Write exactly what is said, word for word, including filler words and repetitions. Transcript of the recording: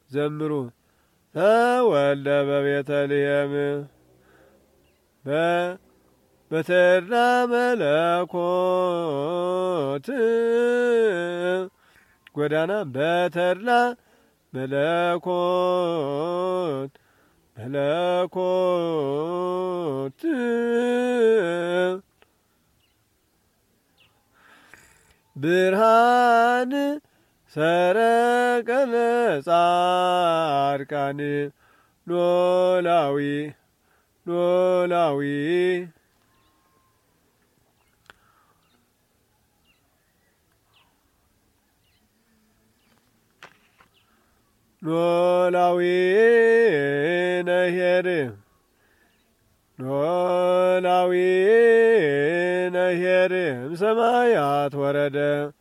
ዘምሩ ተወልደ በቤተልሔም በተድላ መለኮት ጎዳና በተድላ መለኮት መለኮት ብርሃን ሰረቀ ለጻድቃን ኖላዊ ኖላዊ ኖላዊ ነሄር ኖላዊ ነሄር እምሰማያት ወረደ